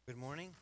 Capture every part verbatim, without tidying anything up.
Good morning.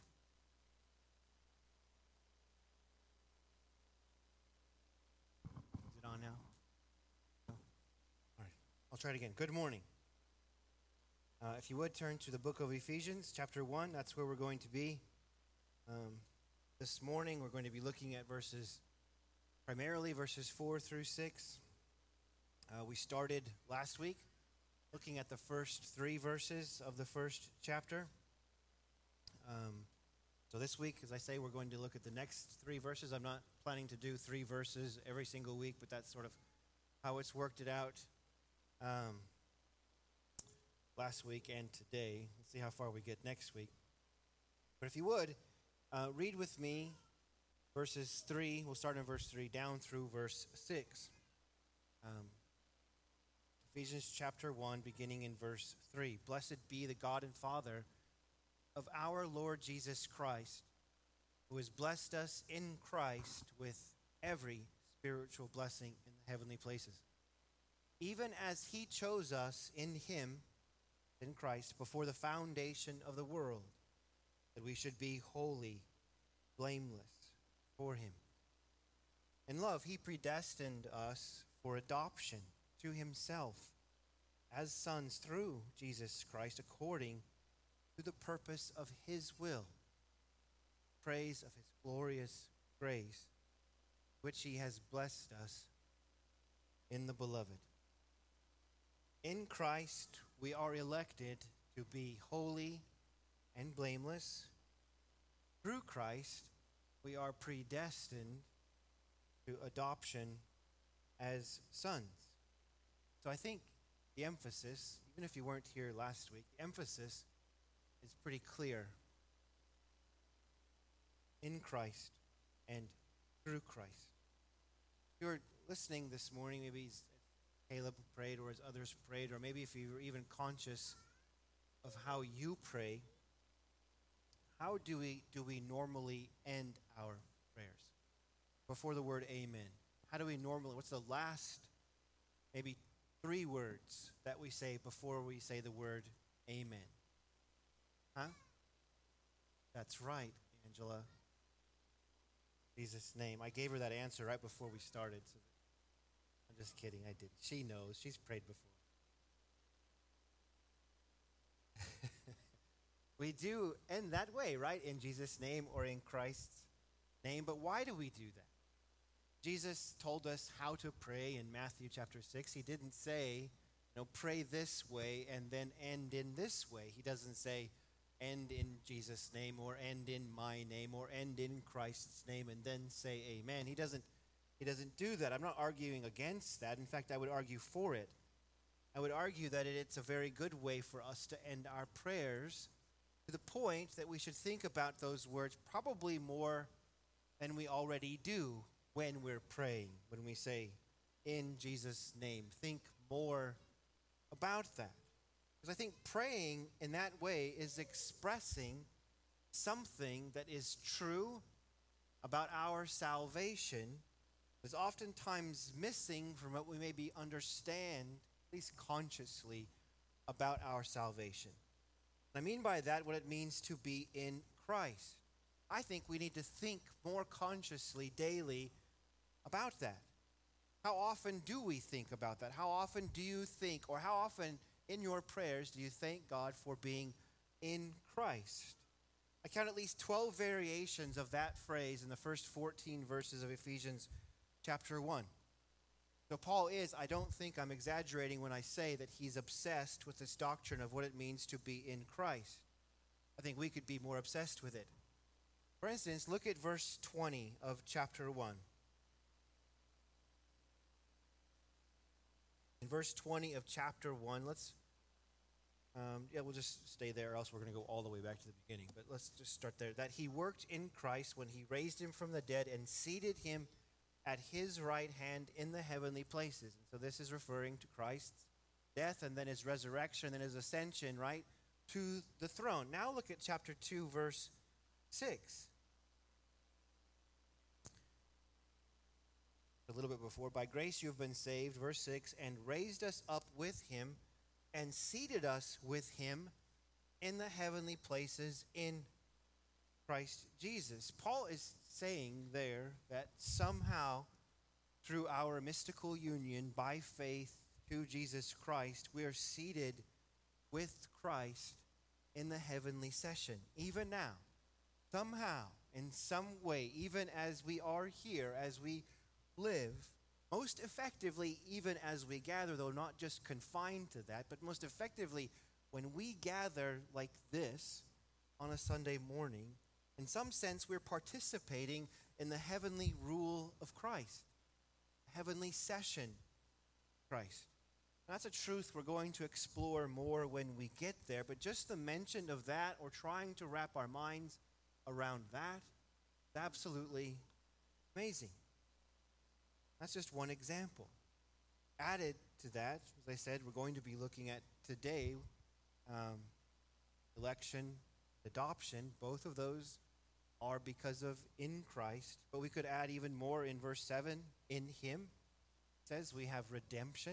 Is it on now? No? All right. I'll try it again. Good morning. Uh, if you would turn to the book of Ephesians, chapter one, that's where we're going to be. Um, this morning, we're going to be looking at verses, primarily verses four through six. Uh, we started last week looking at the first three verses of the first chapter. Um, so this week, as I say, we're going to look at the next three verses. I'm not planning to do three verses every single week, but that's sort of how it's worked it out um, last week and today. Let's see how far we get next week. But if you would, uh, read with me verses three. We'll start in verse three down through verse six. Um, Ephesians chapter one, beginning in verse three. Blessed be the God and Father of our Lord Jesus Christ, who has blessed us in Christ with every spiritual blessing in the heavenly places, even as he chose us in him, in Christ, before the foundation of the world, that we should be holy, blameless for him. In love, he predestined us for adoption to himself as sons through Jesus Christ, according to the purpose of his will, praise of his glorious grace, which he has blessed us in the beloved. In Christ we are elected to be holy and blameless. Through Christ we are predestined to adoption as sons. So I think the emphasis, even if you weren't here last week, the emphasis is pretty clear. In Christ and through Christ. If you're listening this morning, maybe as Caleb prayed or as others prayed, or maybe if you were even conscious of how you pray, how do we do we normally end our prayers? Before the word amen. How do we normally, what's the last maybe three words that we say before we say the word amen? Huh? That's right, Angela. In Jesus' name. I gave her that answer right before we started. So I'm just kidding. I did. She knows. She's prayed before. We do end that way, right? In Jesus' name or in Christ's name. But why do we do that? Jesus told us how to pray in Matthew chapter six. He didn't say, you know, pray this way and then end in this way. He doesn't say, end in Jesus' name or end in my name or end in Christ's name and then say amen. He doesn't he doesn't do that. I'm not arguing against that. In fact, I would argue for it. I would argue that it's a very good way for us to end our prayers, to the point that we should think about those words probably more than we already do when we're praying, when we say in Jesus' name. Think more about that. Because I think praying in that way is expressing something that is true about our salvation, is oftentimes missing from what we maybe understand, at least consciously, about our salvation. I mean by that what it means to be in Christ. I think we need to think more consciously daily about that. How often do we think about that? How often do you think, or how often in your prayers do you thank God for being in Christ? I count at least twelve variations of that phrase in the first fourteen verses of Ephesians chapter one. So Paul is, I don't think I'm exaggerating when I say that he's obsessed with this doctrine of what it means to be in Christ. I think we could be more obsessed with it. For instance, look at verse twenty of chapter one. In verse twenty of chapter one, let's, um, yeah, we'll just stay there, or else we're going to go all the way back to the beginning. But let's just start there. That he worked in Christ when he raised him from the dead and seated him at his right hand in the heavenly places. And so this is referring to Christ's death and then his resurrection and then his ascension, right, to the throne. Now look at chapter two, verse six. A little bit before, by grace you have been saved, verse six, and raised us up with him and seated us with him in the heavenly places in Christ Jesus. Paul is saying there that somehow through our mystical union by faith to Jesus Christ, we are seated with Christ in the heavenly session. Even now, somehow, in some way, even as we are here, as we live, most effectively, even as we gather, though not just confined to that, but most effectively, when we gather like this on a Sunday morning, in some sense, we're participating in the heavenly rule of Christ, heavenly session of Christ. And that's a truth we're going to explore more when we get there, but just the mention of that or trying to wrap our minds around that is absolutely amazing. That's just one example. Added to that, as I said, we're going to be looking at today um, election, adoption. Both of those are because of in Christ. But we could add even more in verse seven, in him. It says we have redemption.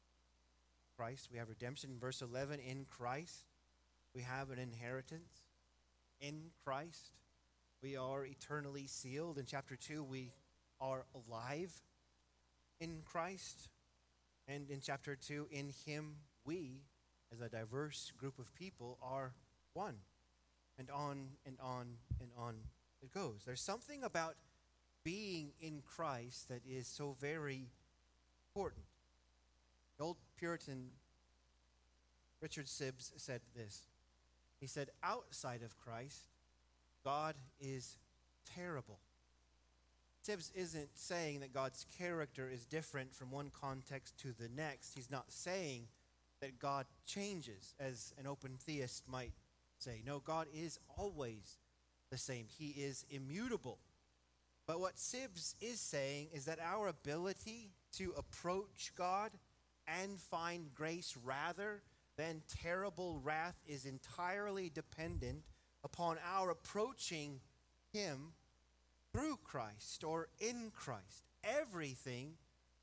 Christ, we have redemption. In verse eleven, in Christ, we have an inheritance. In Christ, we are eternally sealed. In chapter two, we are alive in Christ. And in chapter two, in him, we, as a diverse group of people, are one. And on and on and on it goes. There's something about being in Christ that is so very important. The old Puritan Richard Sibbes said this. He said, outside of Christ, God is terrible. Sibbes isn't saying that God's character is different from one context to the next. He's not saying that God changes, as an open theist might say. No, God is always the same. He is immutable. But what Sibbes is saying is that our ability to approach God and find grace rather than terrible wrath is entirely dependent upon our approaching him through Christ or in Christ. Everything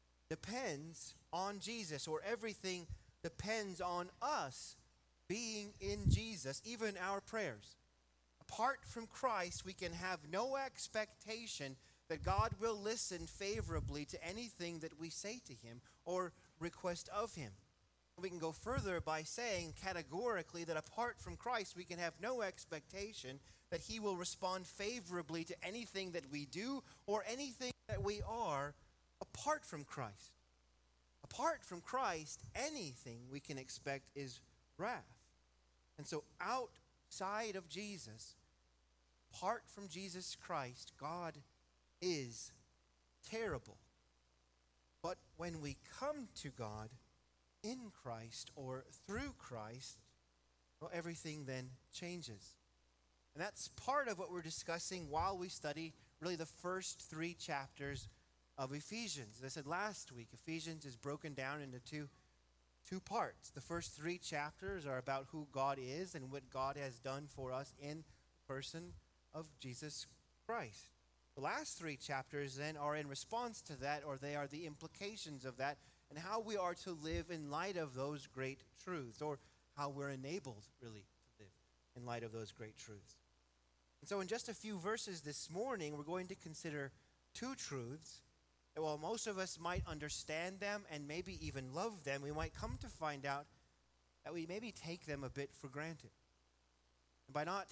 depends on Jesus, or everything depends on us being in Jesus, even our prayers. Apart from Christ, we can have no expectation that God will listen favorably to anything that we say to him or request of him. We can go further by saying categorically that apart from Christ, we can have no expectation that he will respond favorably to anything that we do or anything that we are apart from Christ. Apart from Christ, anything we can expect is wrath. And so outside of Jesus, apart from Jesus Christ, God is terrible. But when we come to God in Christ or through Christ, well, everything then changes. And that's part of what we're discussing while we study really the first three chapters of Ephesians. As I said last week, Ephesians is broken down into two, two parts. The first three chapters are about who God is and what God has done for us in the person of Jesus Christ. The last three chapters then are in response to that, or they are the implications of that, and how we are to live in light of those great truths, or how we're enabled, really, to live in light of those great truths. And so in just a few verses this morning, we're going to consider two truths that while most of us might understand them and maybe even love them, we might come to find out that we maybe take them a bit for granted. And by not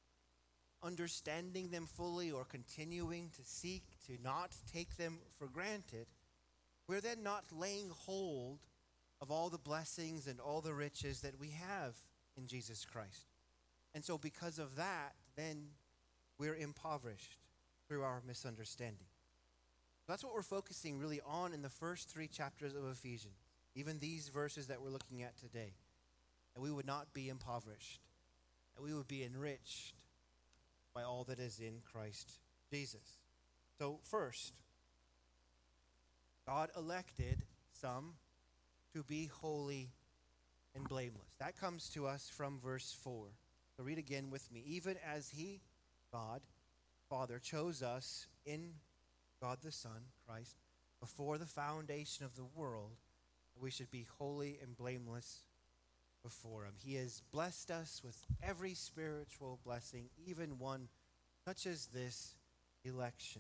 understanding them fully or continuing to seek to not take them for granted, we're then not laying hold of all the blessings and all the riches that we have in Jesus Christ. And so because of that, then we're impoverished through our misunderstanding. That's what we're focusing really on in the first three chapters of Ephesians, even these verses that we're looking at today. That we would not be impoverished, that we would be enriched by all that is in Christ Jesus. So first, God elected some to be holy and blameless. That comes to us from verse four. So read again with me. Even as he, God, Father, chose us in God the Son, Christ, before the foundation of the world, we should be holy and blameless before him. He has blessed us with every spiritual blessing, even one such as this election.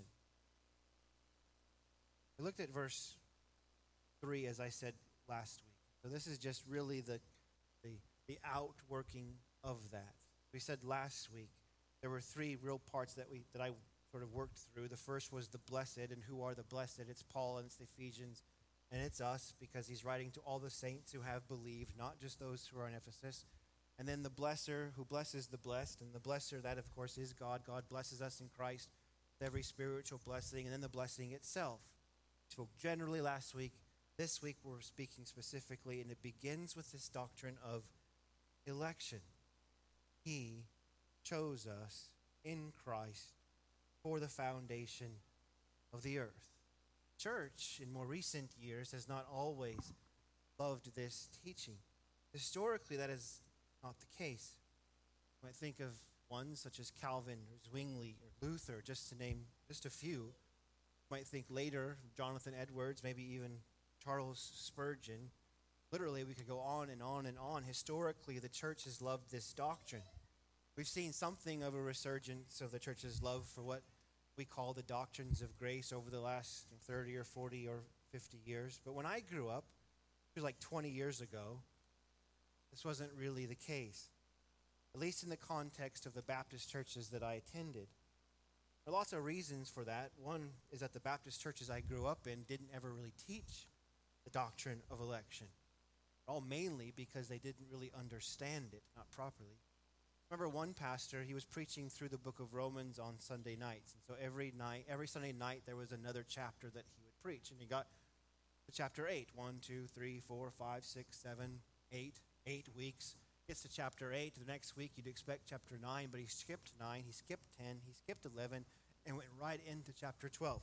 We looked at verse three, as I said last week. So this is just really the, the, the outworking of that. We said last week there were three real parts that we that I sort of worked through. The first was the blessed, and who are the blessed? It's Paul and it's the Ephesians, and it's us, because he's writing to all the saints who have believed, not just those who are in Ephesus. And then the blesser, who blesses the blessed, and the blesser, that of course is God. God blesses us in Christ with every spiritual blessing, and then the blessing itself. We spoke generally last week. This week we're speaking specifically, and it begins with this doctrine of election. He chose us in Christ for the foundation of the earth. Church, in more recent years, has not always loved this teaching. Historically, that is not the case. You might think of ones such as Calvin or Zwingli or Luther, just to name just a few. You might think later, Jonathan Edwards, maybe even Charles Spurgeon. Literally, we could go on and on and on. Historically, the church has loved this doctrine. We've seen something of a resurgence of the church's love for what we call the doctrines of grace over the last thirty or forty or fifty years. But when I grew up, it was like twenty years ago, this wasn't really the case, at least in the context of the Baptist churches that I attended. There are lots of reasons for that. One is that the Baptist churches I grew up in didn't ever really teach the doctrine of election, all mainly because they didn't really understand it, not properly. Remember one pastor, he was preaching through the book of Romans on Sunday nights. And so every night, every Sunday night, there was another chapter that he would preach. And he got to chapter eight. One, two, three, four, five, six, seven, eight. Eight weeks. Gets to chapter eight. The next week, you'd expect chapter nine, but he skipped nine, he skipped ten, he skipped eleven, and went right into chapter twelve.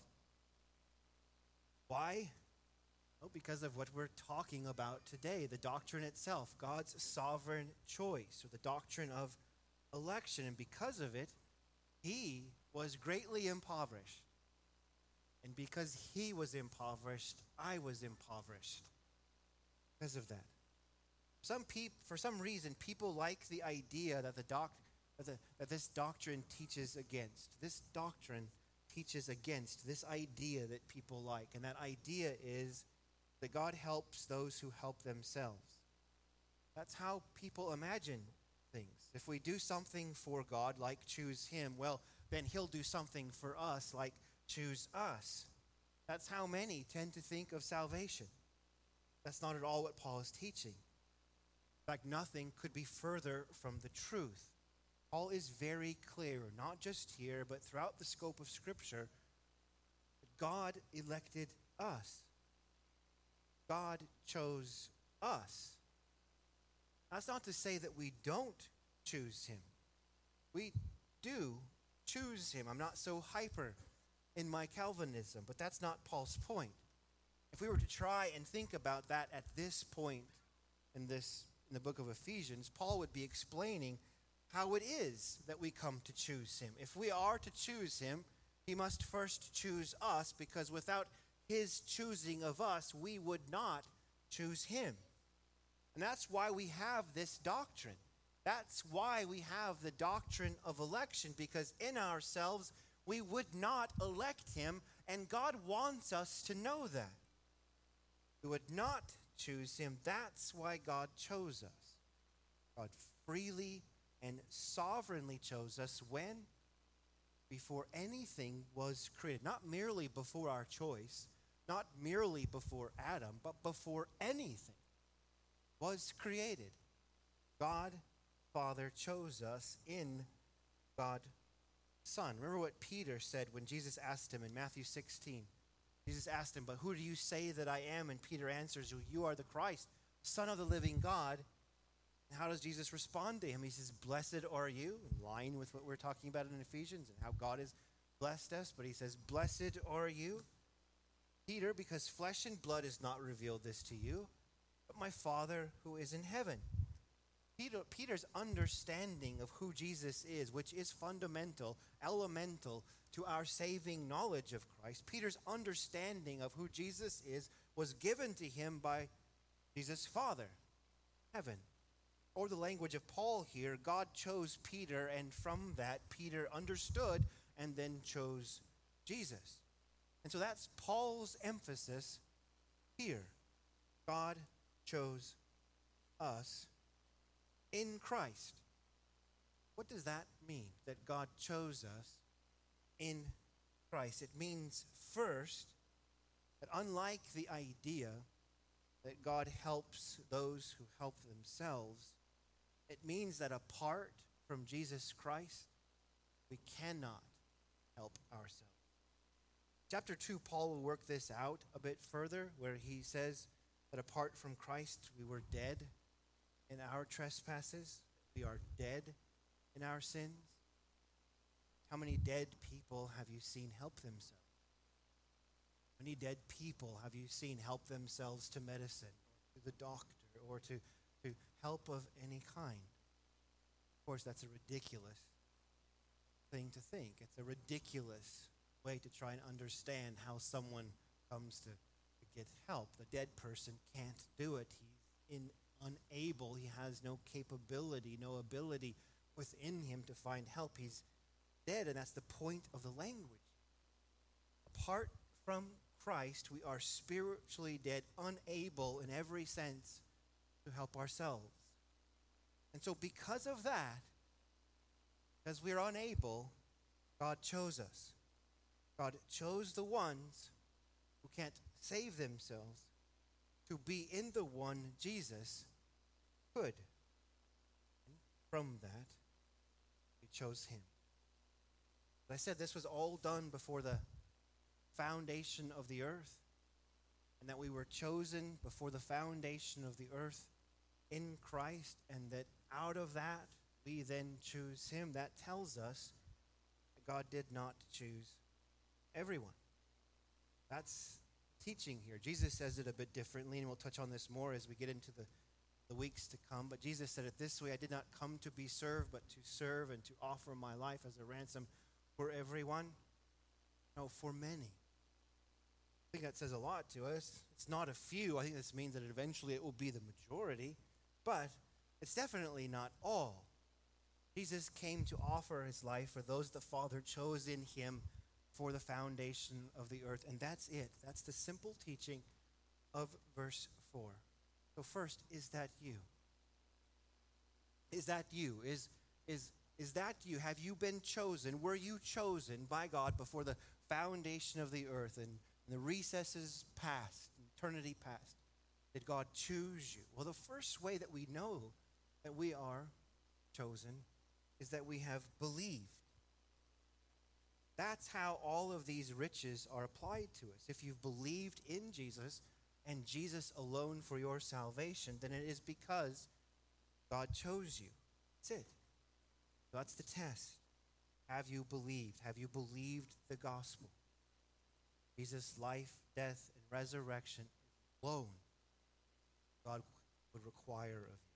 Why? Well, because of what we're talking about today, the doctrine itself, God's sovereign choice, or the doctrine of election. And because of it, he was greatly impoverished. And because he was impoverished, I was impoverished because of that. Some peop, for some reason, people like the idea that the doc, that, the, that this doctrine teaches against. This doctrine teaches against this idea that people like. And that idea is that God helps those who help themselves. That's how people imagine things. If we do something for God, like choose him, well, then he'll do something for us, like choose us. That's how many tend to think of salvation. That's not at all what Paul is teaching. In fact, nothing could be further from the truth. Paul is very clear, not just here, but throughout the scope of Scripture, that God elected us. God chose us. That's not to say that we don't choose him. We do choose him. I'm not so hyper in my Calvinism, but that's not Paul's point. If we were to try and think about that at this point in this in the book of Ephesians, Paul would be explaining how it is that we come to choose him. If we are to choose him, he must first choose us, because without his choosing of us, we would not choose him. And that's why we have this doctrine. That's why we have the doctrine of election, because in ourselves, we would not elect him, and God wants us to know that. We would not choose him. That's why God chose us. God freely and sovereignly chose us when? Before anything was created. Not merely before our choice, not merely before Adam, but before anything was created. God, Father, chose us in God, Son. Remember what Peter said when Jesus asked him in Matthew sixteen. Jesus asked him, "But who do you say that I am?" And Peter answers, "You are the Christ, Son of the living God." And how does Jesus respond to him? He says, "Blessed are you," in line with what we're talking about in Ephesians and how God has blessed us. But he says, "Blessed are you, Peter, because flesh and blood has not revealed this to you, but my Father who is in heaven." Peter, Peter's understanding of who Jesus is, which is fundamental, elemental to our saving knowledge of Christ, Peter's understanding of who Jesus is was given to him by Jesus' Father, heaven. Or the language of Paul here, God chose Peter, and from that, Peter understood and then chose Jesus. And so that's Paul's emphasis here. God chose us in Christ. What does that mean, that God chose us in Christ? It means, first, that unlike the idea that God helps those who help themselves, it means that apart from Jesus Christ, we cannot help ourselves. Chapter two, Paul will work this out a bit further, where he says that apart from Christ, we were dead in our trespasses. We are dead in our sins. How many dead people have you seen help themselves? How many dead people have you seen help themselves to medicine, or to the doctor, or to, to help of any kind? Of course, that's a ridiculous thing to think. It's a ridiculous way to try and understand how someone comes to, to get help. The dead person can't do it. He's in, unable. He has no capability, no ability within him to find help. He's dead, and that's the point of the language. Apart from Christ, we are spiritually dead, unable in every sense to help ourselves. And so because of that, because we're unable, God chose us. God chose the ones who can't save themselves to be in the one Jesus could. And from that, we chose him. As I said, this was all done before the foundation of the earth, and that we were chosen before the foundation of the earth in Christ, and that out of that we then choose him. That tells us that God did not choose everyone. That's teaching here. Jesus says it a bit differently, and we'll touch on this more as we get into the, the weeks to come. But Jesus said it this way: I did not come to be served, but to serve and to offer my life as a ransom for everyone. No, for many. I think that says a lot to us. It's not a few. I think this means that eventually it will be the majority, but it's definitely not all. Jesus came to offer his life for those the Father chose in him for the foundation of the earth. And that's it. That's the simple teaching of verse four. So first, is that you? Is that you? Is, is, is that you? Have you been chosen? Were you chosen by God before the foundation of the earth and, and the recesses past, eternity past? Did God choose you? Well, the first way that we know that we are chosen is that we have believed. That's how all of these riches are applied to us. If you've believed in Jesus and Jesus alone for your salvation, then it is because God chose you. That's it. That's the test. Have you believed? Have you believed the gospel? Jesus' life, death, and resurrection alone God would require of you.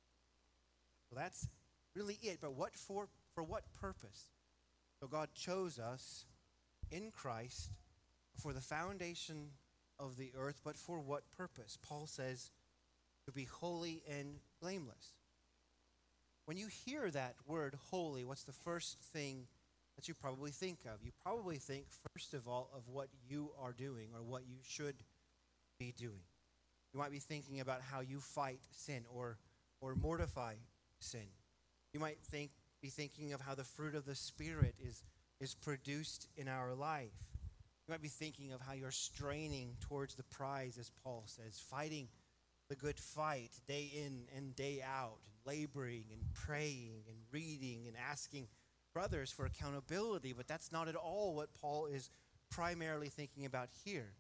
So that's really it. But what for, for what purpose? So God chose us in Christ for the foundation of the earth, but for what purpose? Paul says, to be holy and blameless. When you hear that word holy, what's the first thing that you probably think of? You probably think, first of all, of what you are doing or what you should be doing. You might be thinking about how you fight sin or, or mortify sin. You might think be thinking of how the fruit of the Spirit is, is produced in our life. You might be thinking of how you're straining towards the prize, as Paul says, fighting the good fight day in and day out, laboring and praying and reading and asking brothers for accountability. But that's not at all what Paul is primarily thinking about here.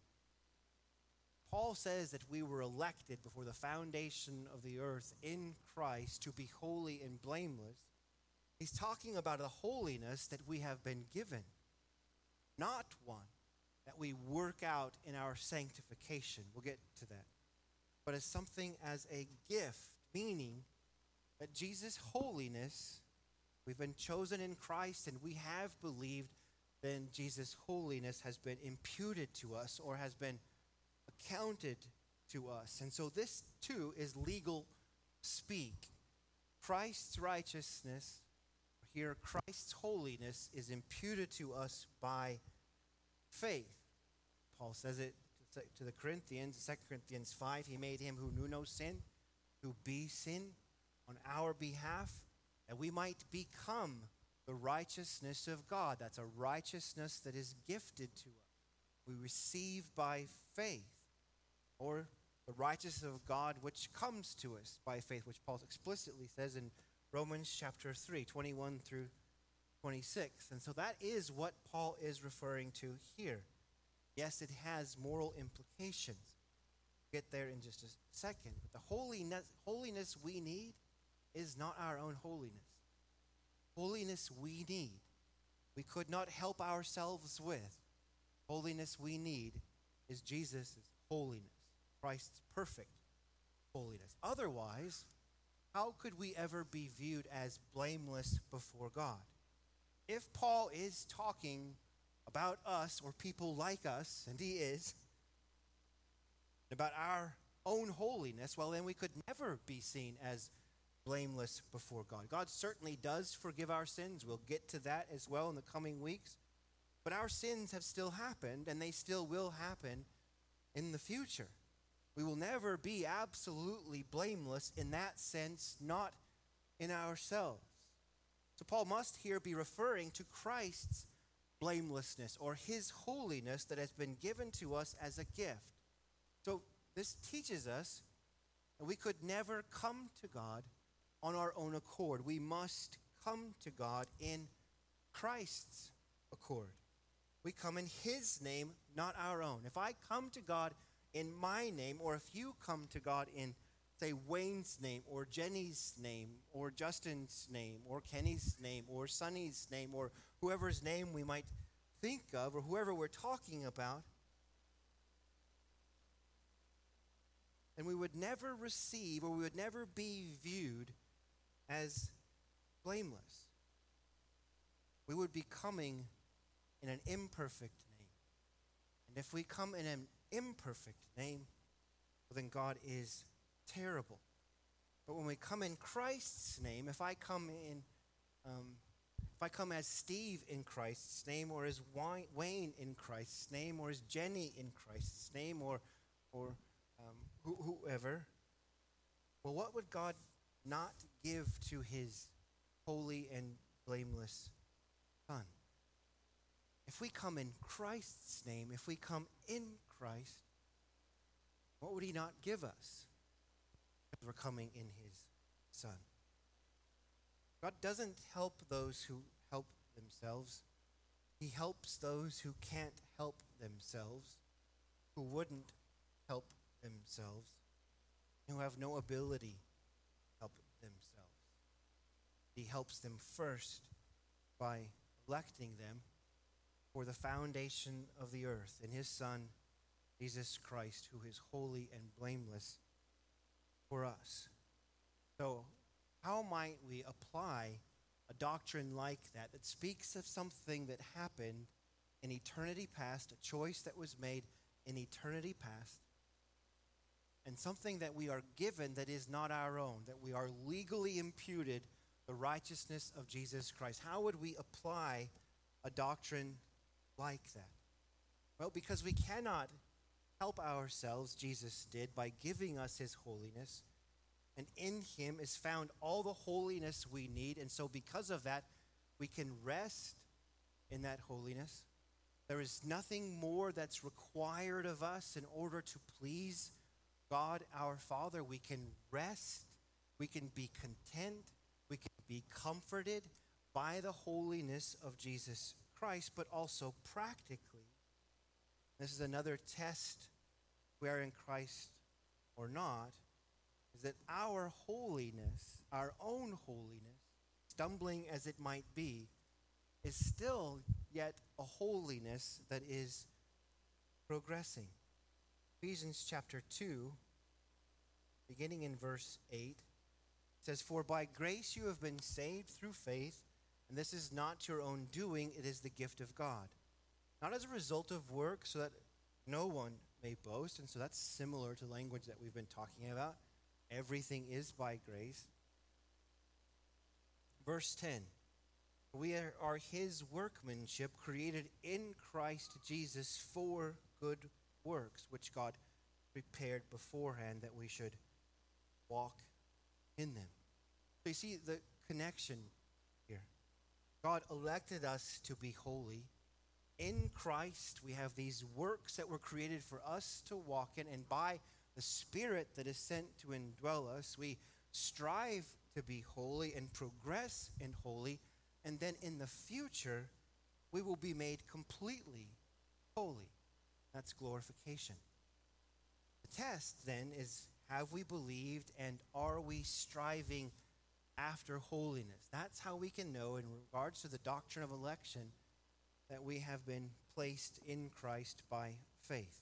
Paul says that we were elected before the foundation of the earth in Christ to be holy and blameless. He's talking about a holiness that we have been given, not one that we work out in our sanctification. We'll get to that. But as something as a gift, meaning that Jesus' holiness, we've been chosen in Christ and we have believed, then Jesus' holiness has been imputed to us or has been accounted to us. And so this too is legal speak. Christ's righteousness, here Christ's holiness, is imputed to us by faith. Paul says it to the Corinthians, Second Corinthians five, he made him who knew no sin to be sin on our behalf, that we might become the righteousness of God. That's a righteousness that is gifted to us. We receive by faith, or the righteousness of God which comes to us by faith, which Paul explicitly says in Romans chapter three, twenty-one through twenty-six. And so that is what Paul is referring to here. Yes, it has moral implications. We'll get there in just a second. But the holiness, holiness we need is not our own holiness. Holiness we need, we could not help ourselves with. Holiness we need is Jesus' holiness, Christ's perfect holiness. Otherwise, how could we ever be viewed as blameless before God? If Paul is talking about us or people like us, and he is, about our own holiness, well, then we could never be seen as blameless before God. God certainly does forgive our sins. We'll get to that as well in the coming weeks. But our sins have still happened, and they still will happen in the future. We will never be absolutely blameless in that sense, not in ourselves. So Paul must here be referring to Christ's blamelessness or his holiness that has been given to us as a gift. So this teaches us that we could never come to God on our own accord. We must come to God in Christ's accord. We come in his name, not our own. If I come to God in my name, or if you come to God in, say, Wayne's name, or Jenny's name, or Justin's name, or Kenny's name, or Sonny's name, or whoever's name we might think of, or whoever we're talking about, then we would never receive, or we would never be viewed as blameless. We would be coming in an imperfect name. And if we come in an imperfect name, well, then God is terrible. But when we come in Christ's name, if I come in, um, if I come as Steve in Christ's name, or as Wayne in Christ's name, or as Jenny in Christ's name, or or um, whoever, well, what would God not give to his holy and blameless Son? If we come in Christ's name, if we come in Christ, what would he not give us? Because we're coming in his Son. God doesn't help those who help themselves. He helps those who can't help themselves, who wouldn't help themselves, who have no ability to help themselves. He helps them first by electing them for the foundation of the earth in his Son, Jesus Christ, who is holy and blameless for us. So, how might we apply a doctrine like that, that speaks of something that happened in eternity past, a choice that was made in eternity past, and something that we are given that is not our own, that we are legally imputed the righteousness of Jesus Christ? How would we apply a doctrine like that? Well, because we cannot help ourselves, Jesus did, by giving us his holiness. And in him is found all the holiness we need. And so because of that, we can rest in that holiness. There is nothing more that's required of us in order to please God our Father. We can rest. We can be content. We can be comforted by the holiness of Jesus Christ, but also practically. This is another test, if we are in Christ or not, is that our holiness, our own holiness, stumbling as it might be, is still yet a holiness that is progressing. Ephesians chapter two, beginning in verse eight, says, "For by grace you have been saved through faith, and this is not your own doing, it is the gift of God. Not as a result of work, so that no one may boast." And so that's similar to language that we've been talking about. Everything is by grace. Verse ten. We are, are his workmanship created in Christ Jesus for good works, which God prepared beforehand that we should walk in them. So you see the connection here. God elected us to be holy. In Christ, we have these works that were created for us to walk in, and by the Spirit that is sent to indwell us, we strive to be holy and progress in holy, and then in the future, we will be made completely holy. That's glorification. The test then is, have we believed and are we striving after holiness? That's how we can know in regards to the doctrine of election that we have been placed in Christ by faith.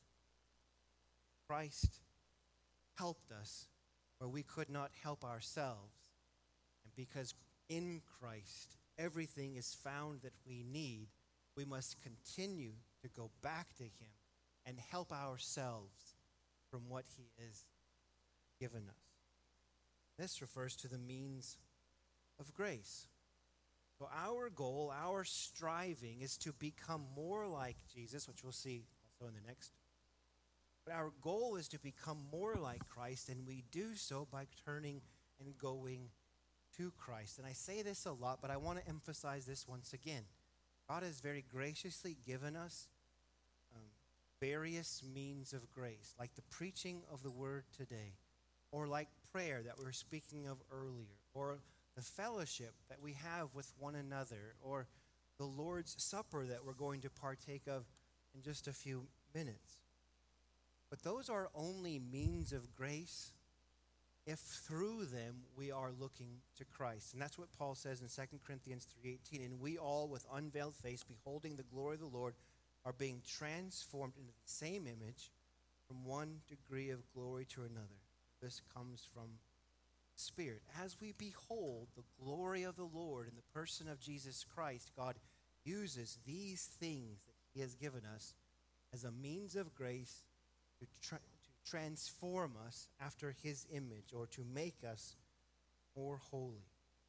Christ helped us where we could not help ourselves. And because in Christ everything is found that we need, we must continue to go back to him and help ourselves from what he has given us. This refers to the means of grace. So our goal, our striving is to become more like Jesus, which we'll see also in the next. But our goal is to become more like Christ, and we do so by turning and going to Christ. And I say this a lot, but I want to emphasize this once again. God has very graciously given us um, various means of grace, like the preaching of the word today, or like prayer that we were speaking of earlier, or the fellowship that we have with one another, or the Lord's Supper that we're going to partake of in just a few minutes. But those are only means of grace if through them we are looking to Christ. And that's what Paul says in Second Corinthians three eighteen. And we all, with unveiled face, beholding the glory of the Lord, are being transformed into the same image from one degree of glory to another. This comes from Spirit. As we behold the glory of the Lord in the person of Jesus Christ, God uses these things that he has given us as a means of grace to, tra- to transform us after his image, or to make us more holy.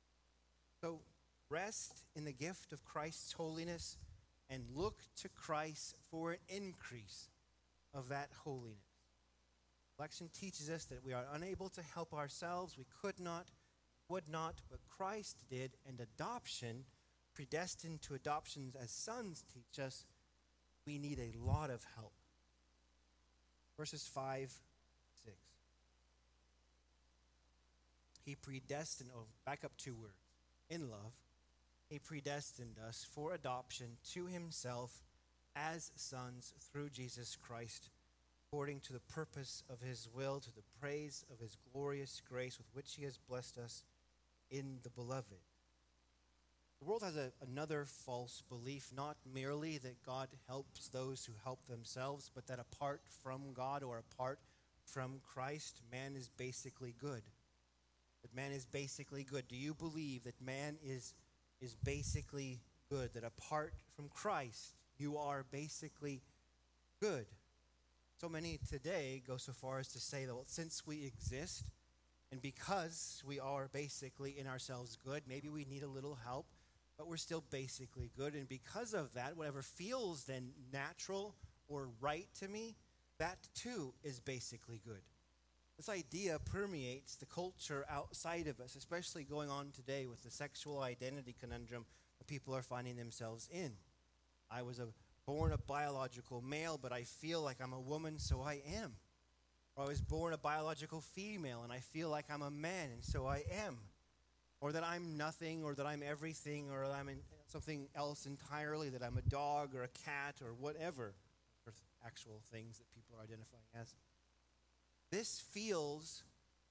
So rest in the gift of Christ's holiness and look to Christ for an increase of that holiness. Election teaches us that we are unable to help ourselves. We could not, would not, but Christ did. And adoption, predestined to adoptions as sons, teach us we need a lot of help. Verses five, six. He predestined, oh, back up two words. In love, he predestined us for adoption to himself as sons through Jesus Christ, according to the purpose of his will, to the praise of his glorious grace with which he has blessed us in the beloved. The world has a, another false belief, not merely that God helps those who help themselves, but that apart from God or apart from Christ, man is basically good. That man is basically good. Do you believe that man is, is basically good? That apart from Christ, you are basically good? So many today go so far as to say that, well, since we exist and because we are basically in ourselves good, maybe we need a little help, but we're still basically good. And because of that, whatever feels then natural or right to me, that too is basically good. This idea permeates the culture outside of us, especially going on today with the sexual identity conundrum that people are finding themselves in. I was a born a biological male, but I feel like I'm a woman, so I am. Or I was born a biological female, and I feel like I'm a man, and so I am. Or that I'm nothing, or that I'm everything, or that I'm in something else entirely, that I'm a dog or a cat or whatever, or actual things that people are identifying as. This feels,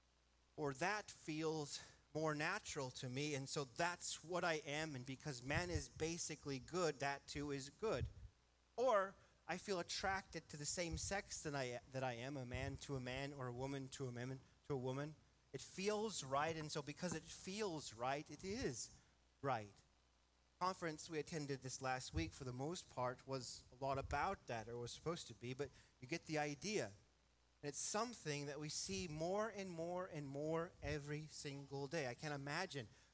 or that feels more natural to me, and so that's what I am, and because man is basically good, that too is good. Or I feel attracted to the same sex that I that I am, a man to a man or a woman to a man to a woman. It feels right, and so because it feels right, it is right. The conference we attended this last week, for the most part, was a lot about that, or was supposed to be, but you get the idea. And it's something that we see more and more and more every single day. I can't imagine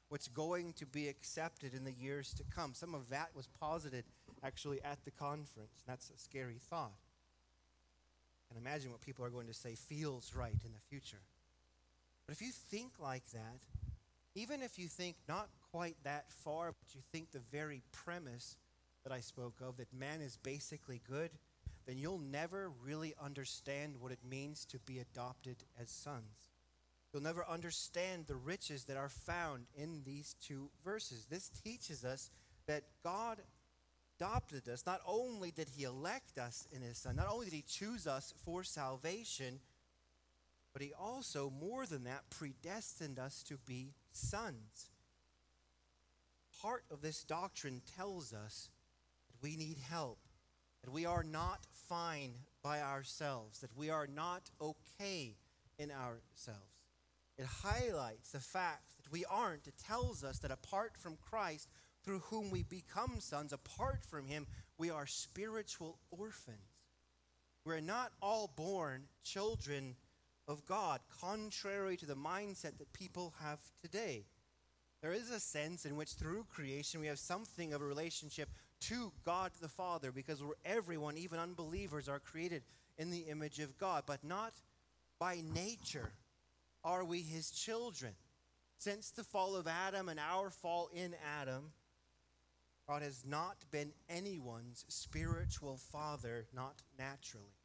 what's going to be accepted in the years to come. Some of that was posited actually at the conference. That's a scary thought. And imagine what people are going to say feels right in the future. But if you think like that, even if you think not quite that far, but you think the very premise that I spoke of, that man is basically good, then you'll never really understand what it means to be adopted as sons. You'll never understand the riches that are found in these two verses. This teaches us that God adopted us. Not only did he elect us in his Son, not only did he choose us for salvation, but he also, more than that, predestined us to be sons. Part of this doctrine tells us that we need help, that we are not fine by ourselves, that we are not okay in ourselves. It highlights the fact that we aren't. It tells us that apart from Christ, through whom we become sons, apart from him, we are spiritual orphans. We're not all born children of God, contrary to the mindset that people have today. There is a sense in which through creation we have something of a relationship to God the Father, because we're everyone, even unbelievers, are created in the image of God, but not by nature are we his children. Since the fall of Adam and our fall in Adam, God has not been anyone's spiritual father, not naturally.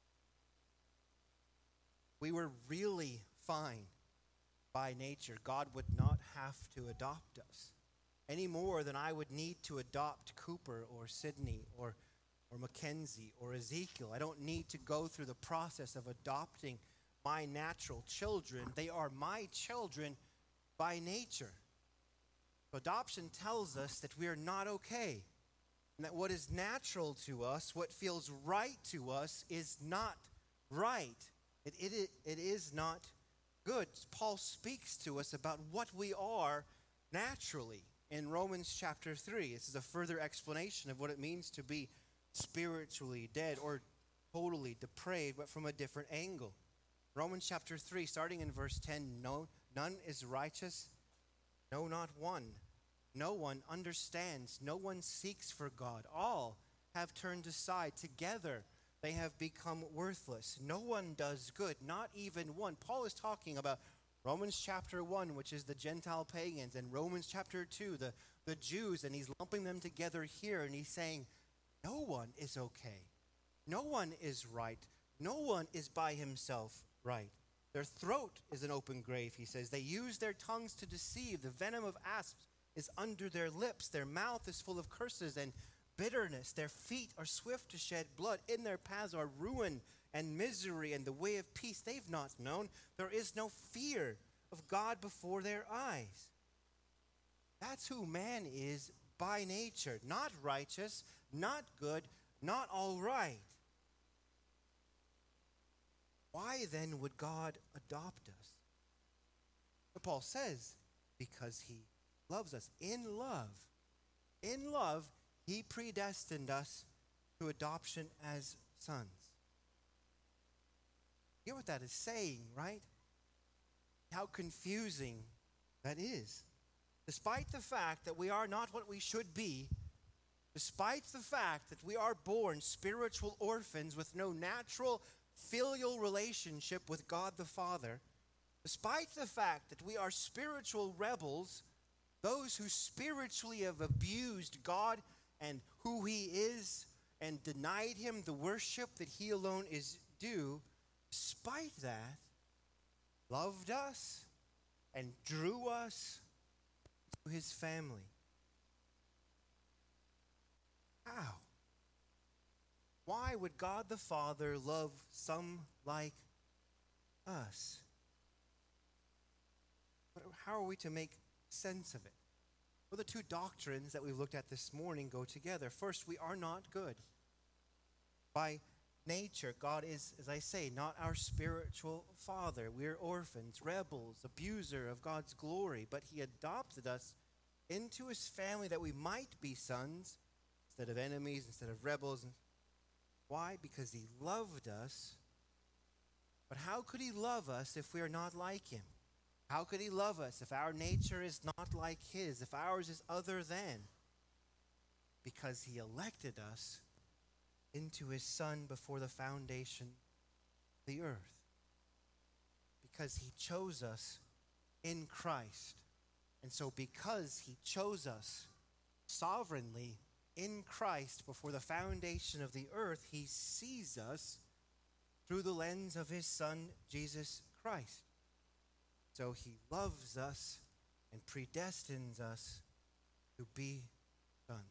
We were really fine by nature. God would not have to adopt us any more than I would need to adopt Cooper or Sydney or, or Mackenzie or Ezekiel. I don't need to go through the process of adopting my natural children. They are my children by nature. Adoption tells us that we are not okay, and that what is natural to us, what feels right to us, is not right. It, it, it is not good. Paul speaks to us about what we are naturally in Romans chapter three. This is a further explanation of what it means to be spiritually dead or totally depraved, but from a different angle. Romans chapter three, starting in verse ten, no, none is righteous, no, not one. No one understands, no one seeks for God. All have turned aside. Together they have become worthless. No one does good, not even one. Paul is talking about Romans chapter one, which is the Gentile pagans, and Romans chapter two, the, the Jews, and he's lumping them together here, and he's saying, no one is okay. No one is right. No one is by himself right. Their throat is an open grave, he says. They use their tongues to deceive. The venom of asps is under their lips. Their mouth is full of curses and bitterness. Their feet are swift to shed blood. In their paths are ruin and misery, and the way of peace they've not known. There is no fear of God before their eyes. That's who man is by nature. Not righteous, not good, not all right. Why then would God adopt us? But Paul says, because he loves us. In love, in love, he predestined us to adoption as sons. You get what that is saying, right? How confusing that is. Despite the fact that we are not what we should be, despite the fact that we are born spiritual orphans with no natural filial relationship with God the Father, despite the fact that we are spiritual rebels, those who spiritually have abused God and who he is and denied him the worship that he alone is due, despite that, loved us and drew us to his family. How? Why would God the Father love some like us? But how are we to make sense of it? Well, the two doctrines that we've looked at this morning go together. First, we are not good. By nature, God is, as I say, not our spiritual father. We're orphans, rebels, abuser of God's glory, but he adopted us into his family that we might be sons instead of enemies, instead of rebels. Why? Because he loved us. But how could he love us if we are not like him? How could he love us if our nature is not like his, if ours is other than? Because he elected us into his Son before the foundation of the earth. Because he chose us in Christ. And so because he chose us sovereignly in Christ before the foundation of the earth, he sees us through the lens of his Son, Jesus Christ. So he loves us and predestines us to be sons.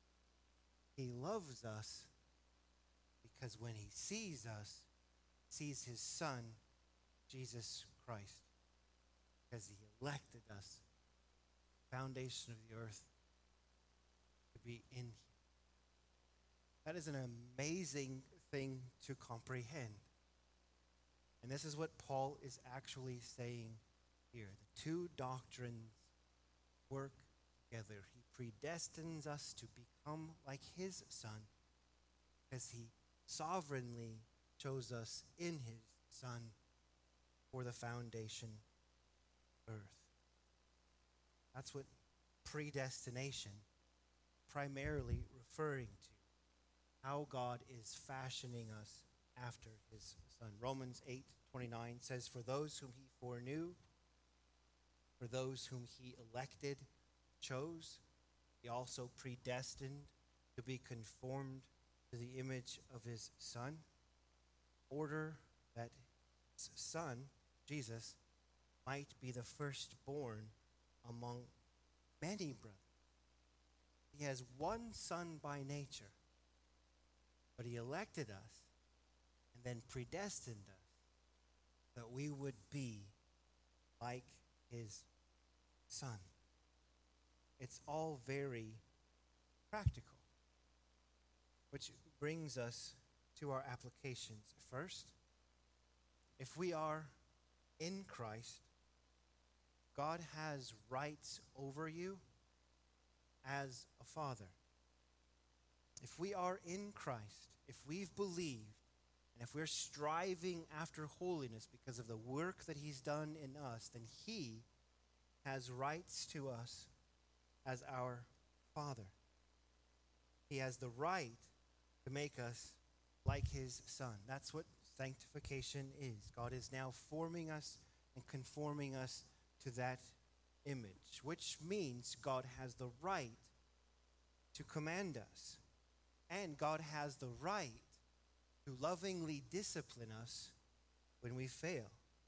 He loves us because when he sees us, sees his Son, Jesus Christ, because he elected us, foundation of the earth, to be in him. That is an amazing thing to comprehend. And this is what Paul is actually saying here. The two doctrines work together. He predestines us to become like his Son because he sovereignly chose us in his Son for the foundation of earth. That's what predestination primarily referring to. How God is fashioning us after his Son. Romans eight twenty-nine says, "For those whom he foreknew, for those whom he elected, chose, he also predestined to be conformed to the image of his Son, in order that his Son, Jesus, might be the firstborn among many brothers." He has one Son by nature, but he elected us and then predestined us that we would be like his Son. It's all very practical, which brings us to our applications. First, if we are in Christ, God has rights over you as a father. If we are in Christ, if we've believed, and if we're striving after holiness because of the work that he's done in us, then he has rights to us as our Father. He has the right to make us like his Son. That's what sanctification is. God is now forming us and conforming us to that image, which means God has the right to command us. And God has the right to lovingly discipline us when we fail.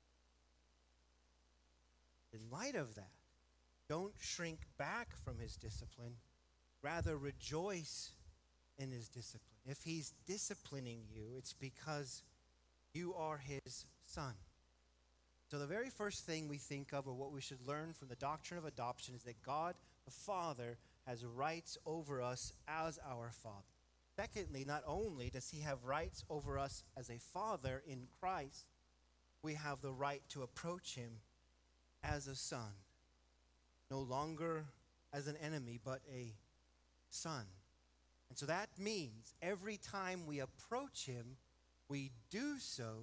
In light of that, don't shrink back from his discipline. Rather, rejoice in his discipline. If he's disciplining you, it's because you are his son. So the very first thing we think of, or what we should learn from the doctrine of adoption, is that God the Father has rights over us as our Father. Secondly, not only does he have rights over us as a father in Christ, we have the right to approach him as a son. No longer as an enemy, but a son. And so that means every time we approach him, we do so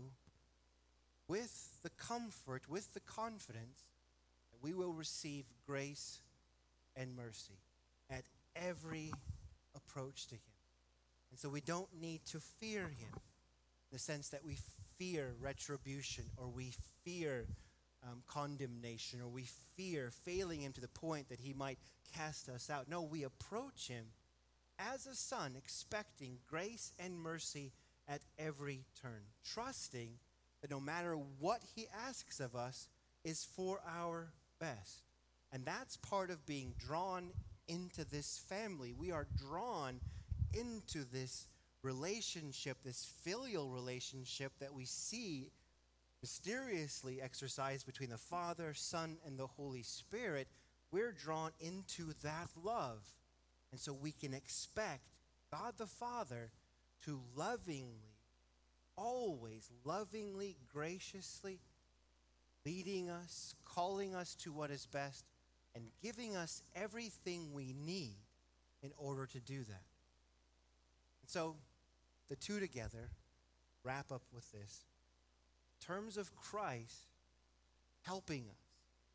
with the comfort, with the confidence that we will receive grace and mercy at every approach to him. And so we don't need to fear him in the sense that we fear retribution, or we fear um, condemnation, or we fear failing him to the point that he might cast us out. No, we approach him as a son, expecting grace and mercy at every turn, trusting that no matter what he asks of us is for our best. And that's part of being drawn into this family. We are drawn into this relationship, this filial relationship that we see mysteriously exercised between the Father, Son, and the Holy Spirit. We're drawn into that love. And so we can expect God the Father to lovingly, always lovingly, graciously leading us, calling us to what is best, and giving us everything we need in order to do that. And so the two together wrap up with this. In terms of Christ helping us,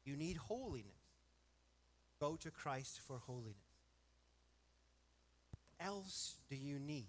You need holiness. Go to Christ for holiness. What else do you need?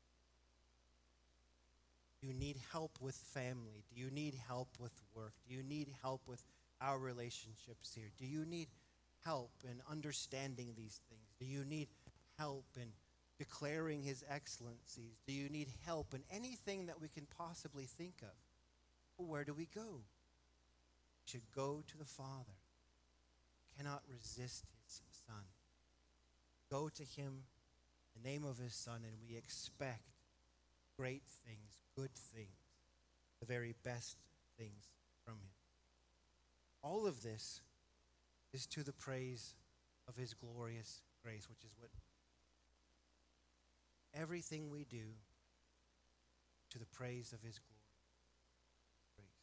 Do you need help with family? Do you need help with work? Do you need help with our relationships here? Do you need help in understanding these things? Do you need help in declaring his excellencies? Do you need help in anything that we can possibly think of? Well, where do we go? We should go to the Father. We cannot resist his Son. Go to him in the name of his Son, and we expect great things, good things, the very best things from him. All of this is to the praise of his glorious grace, which is what everything we do to the praise of his glorious grace.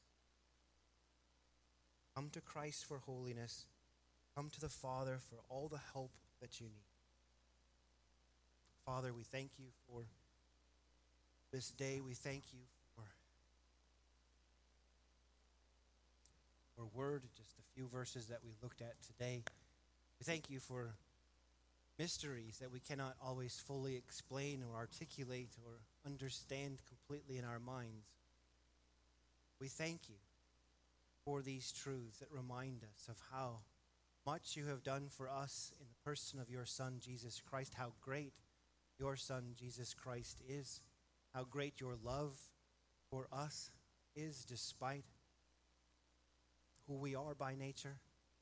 Come to Christ for holiness. Come to the Father for all the help that you need. Father, we thank you for this day. We thank you for your word, just a few verses that we looked at today. We thank you for mysteries that we cannot always fully explain or articulate or understand completely in our minds. We thank you for these truths that remind us of how much you have done for us in the person of your Son, Jesus Christ, how great your Son, Jesus Christ, is, how great your love for us is despite who we are by nature.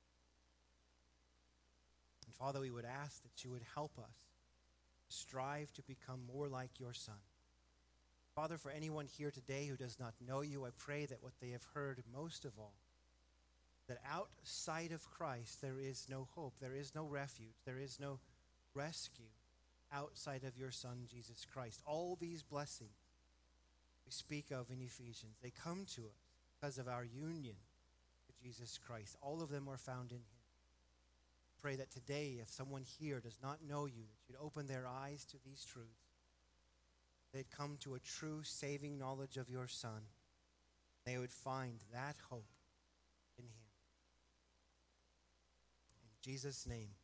And Father, we would ask that you would help us strive to become more like your Son. Father, for anyone here today who does not know you, I pray that what they have heard most of all, that outside of Christ there is no hope, there is no refuge, there is no rescue outside of your Son, Jesus Christ. All these blessings we speak of in Ephesians, they come to us because of our union with Jesus Christ. All of them are found in him. Pray that today, if someone here does not know you, that you'd open their eyes to these truths. They'd come to a true saving knowledge of your Son. They would find that hope in him. In Jesus' name.